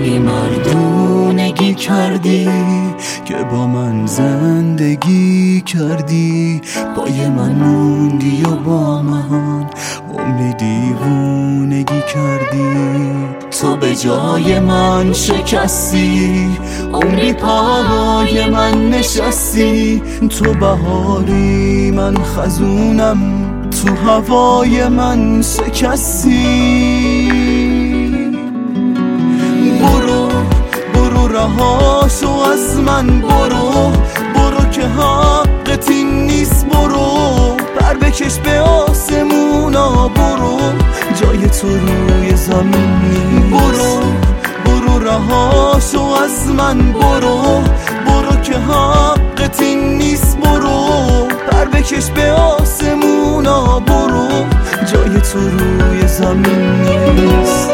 خیلی مردونگی کردی که با من زندگی کردی، با من موندی و با من عمری دیوونگی کردی. تو به جای من شکستی، عمری پای من نشستی. تو بهاری من خزونم، تو هوای من شکستی. برو رهاشو از من، برو که حقت این نیست. برو پر بکش به آسمونا، برو جای تو روی زمین نیست. برو رهاشو از من، برو که حقت این نیست. برو پر بکش به آسمونا، برو جای تو روی زمین نیست.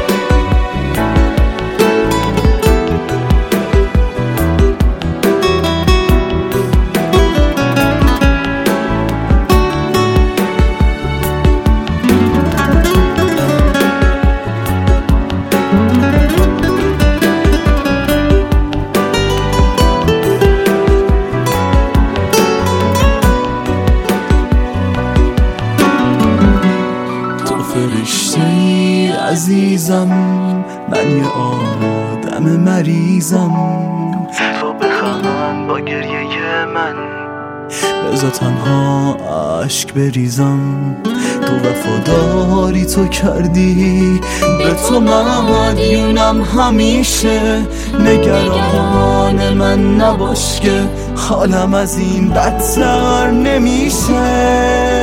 فرشته‌ای عزیزم، من یه آدم مریضم. تو بخند با گریه من، بذار تنها عشق بریزم. تو وفاداری تو کردی، به تو مدیونم همیشه. نگران من نباش که حالم از این بدتر نمیشه.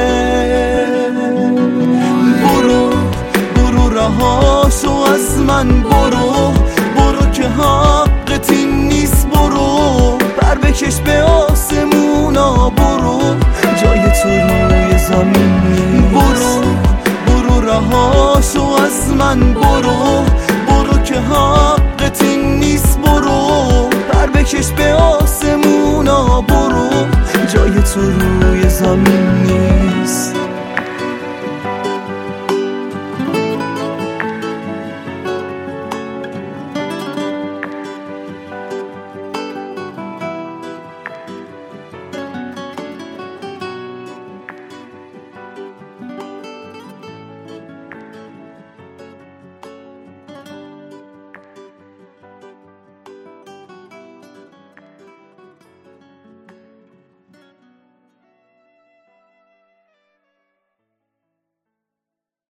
برو رهاشو از من، برو که حقت این نیست. برو پر بکش به آسمونا، برو جای تو روی زمین نیست. برو رهاشو از من، برو که حقت این نیست. برو پر بکش به آسمونا، برو جای تو روی زمین نیست.